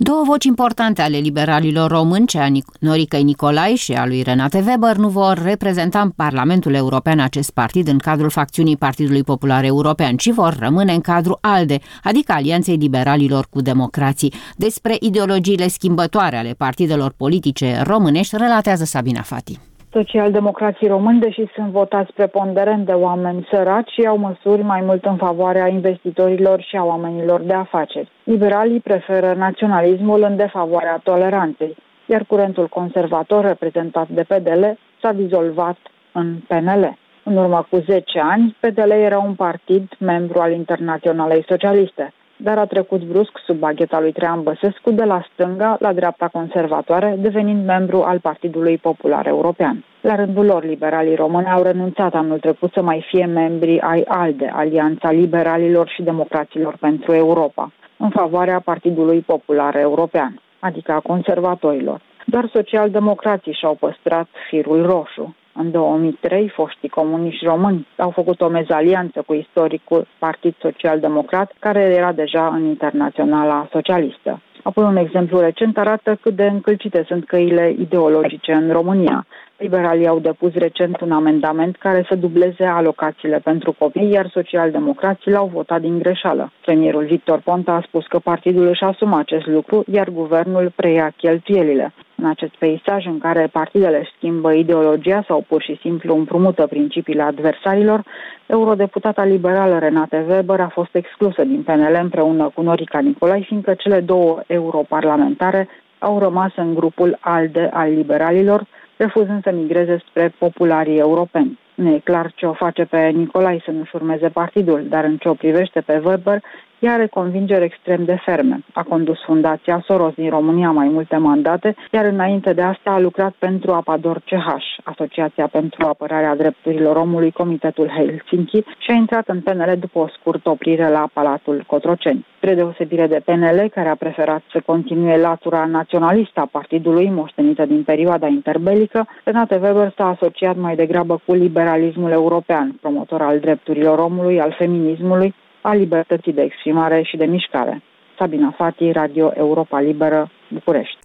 Două voci importante ale liberalilor români, cea a Noricăi Nicolae și a lui Renate Weber, nu vor reprezenta în Parlamentul European acest partid în cadrul facțiunii Partidului Popular European, ci vor rămâne în cadrul ALDE, adică Alianței Liberalilor cu Democrații. Despre ideologiile schimbătoare ale partidelor politice românești relatează Sabina Fati. Socialdemocrații români, deși sunt votați preponderent de oameni săraci, iau măsuri mai mult în favoarea investitorilor și a oamenilor de afaceri. Liberalii preferă naționalismul în defavoarea toleranței, iar curentul conservator reprezentat de PDL s-a dizolvat în PNL. În urmă cu 10 ani, PDL era un partid membru al Internaționalei Socialiste, dar a trecut brusc sub bagheta lui Traian Băsescu de la stânga la dreapta conservatoare, devenind membru al Partidului Popular European. La rândul lor, liberalii români au renunțat anul trecut să mai fie membri ai ALDE, Alianța Liberalilor și Democraților pentru Europa, în favoarea Partidului Popular European, adică a conservatorilor. Doar socialdemocrații și-au păstrat firul roșu. În 2003, foștii comuniști români au făcut o mezalianță cu istoricul Partid Social-Democrat, care era deja în Internaționala Socialistă. Apoi un exemplu recent arată cât de încălcite sunt căile ideologice în România. Liberalii au depus recent un amendament care să dubleze alocațiile pentru copii, iar socialdemocrații l-au votat din greșeală. Premierul Victor Ponta a spus că partidul își asumă acest lucru, iar guvernul preia cheltuielile. În acest peisaj în care partidele își schimbă ideologia sau pur și simplu împrumută principiile adversarilor, eurodeputata liberală Renate Weber a fost exclusă din PNL împreună cu Norica Nicolae, fiindcă cele două europarlamentare au rămas în grupul ALDE al liberalilor, refuzând să migreze spre popularii europeni. Nu e clar ce o face pe Nicolae să nu-și urmeze partidul, dar în ce o privește pe Weber, ea are convingeri extrem de ferme. A condus Fundația Soros din România mai multe mandate, iar înainte de asta a lucrat pentru Apador CH, Asociația pentru Apărarea Drepturilor Omului, Comitetul Helsinki, și a intrat în PNL după o scurtă oprire la Palatul Cotroceni. Spre deosebire de PNL, care a preferat să continue latura naționalistă a partidului, moștenită din perioada interbelică, Renate Weber s-a asociat mai degrabă cu liberalismul european, promotor al drepturilor omului, al feminismului, a libertății de exprimare și de mișcare. Sabina Fati, Radio Europa Liberă, București.